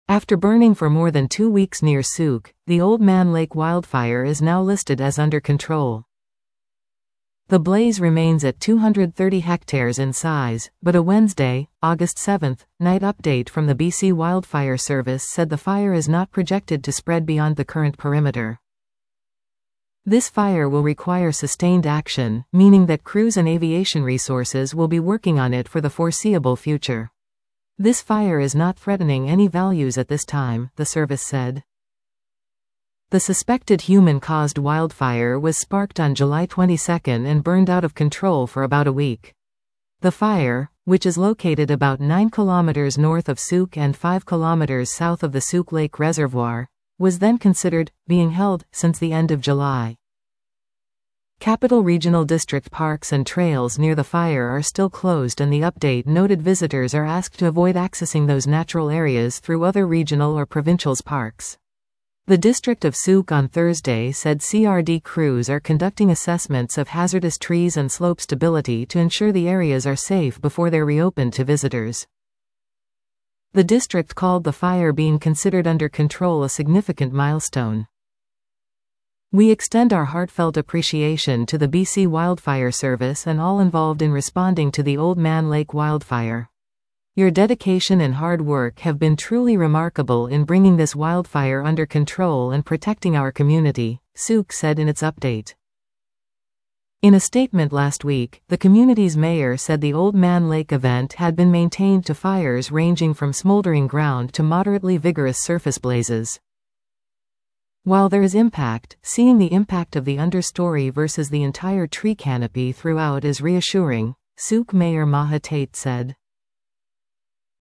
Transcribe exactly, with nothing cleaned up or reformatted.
After burning for more than two weeks near Souk, the Old Man Lake wildfire is now listed as under control. The blaze remains at two hundred thirty hectares in size, but a Wednesday, August seventh, night update from the B C Wildfire Service said the fire is not projected to spread beyond the current perimeter. This fire will require sustained action, meaning that crews and aviation resources will be working on it for the foreseeable future. This fire is not threatening any values at this time, the service said. The suspected human-caused wildfire was sparked on July twenty-second and burned out of control for about a week. The fire, which is located about nine kilometers north of Souk and five kilometers south of the Souk Lake Reservoir, was then considered being held since the end of July. Capital Regional District parks and trails near the fire are still closed, and the update noted visitors are asked to avoid accessing those natural areas through other regional or provincial parks. The District of Souk on Thursday said C R D crews are conducting assessments of hazardous trees and slope stability to ensure the areas are safe before they're reopened to visitors. The district called the fire being considered under control a significant milestone. We extend our heartfelt appreciation to the B C Wildfire Service and all involved in responding to the Old Man Lake wildfire. Your dedication and hard work have been truly remarkable in bringing this wildfire under control and protecting our community, Souk said in its update. In a statement last week, the community's mayor said the Old Man Lake event had been maintained to fires ranging from smoldering ground to moderately vigorous surface blazes. While there is impact, seeing the impact of the understory versus the entire tree canopy throughout is reassuring, Souk Mayor Maha Tate said.